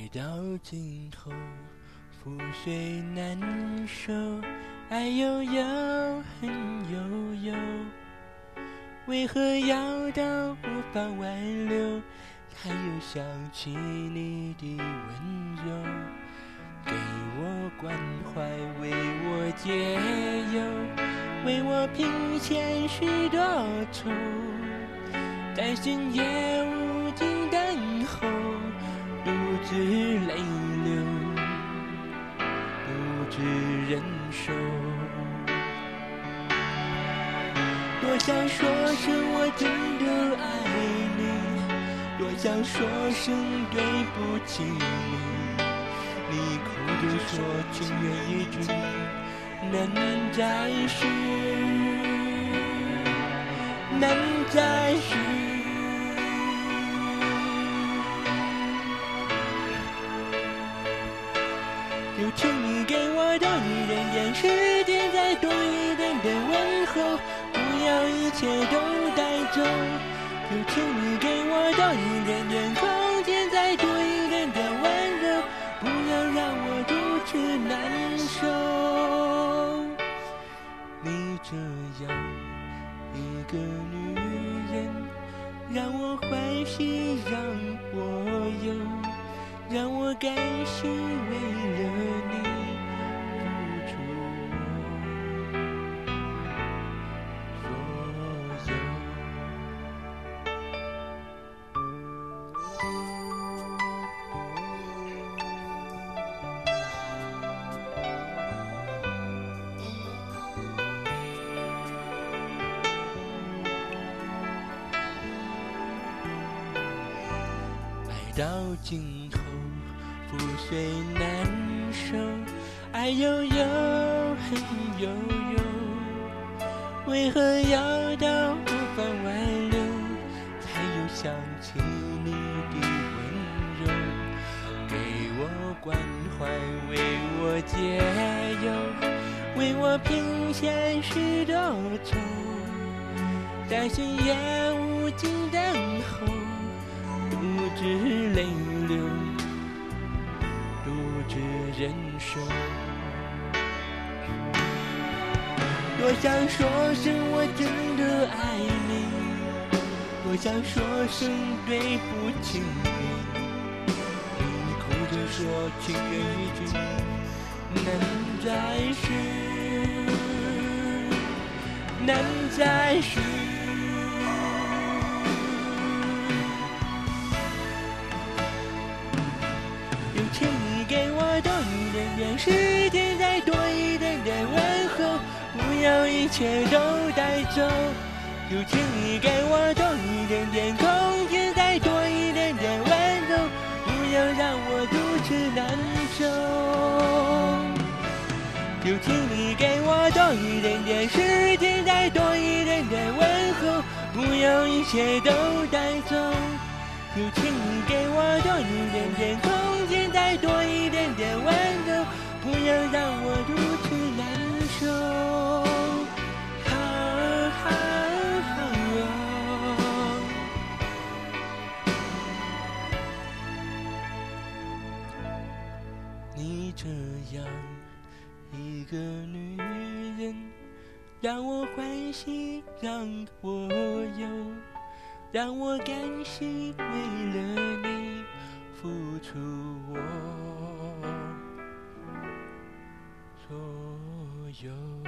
到尽头，覆水难收，爱悠悠，恨悠悠，为何要到无法挽留？还有想起你的温柔，给我关怀，为我解忧，为我平现许多愁，在深夜无尽等候，独自泪流，独自忍受。多想说声我真的爱你，多想说声对不起你，你哭着说情缘已尽，难再续，难再续。就请你给我多一点点时间，再多一点点问候，不要一切都带走。就请你给我多一点点空间，再多一点点温柔，不要让我如此难受。你这样一个女人，让我欢喜，让我忧，让我甘心为了你付出我所有。爱到尽头，覆水难收，爱悠悠，恨悠悠，为何要到无法挽留？才又想起你的温柔，给我关怀，为我解忧，为我平现许多愁，在深夜无尽等候，独自泪流，独自忍受。多想说声我真的爱你，多想说声对不起你，你哭着说情缘已尽，难再续，难再续。就请你给我多一点点时间，再多一点点问候，不要一切都带走。就请你给我多一点点空间，再多一点点温柔，不要让我如此难受。就请你给我多一点点时间，再多一点点问候，不要一切都带走。就请你给我多一点点空间，再多一点点温柔，不要让我如此难受。你这样一个女人，让我欢喜，让我忧，让我甘心为了你付出我所有。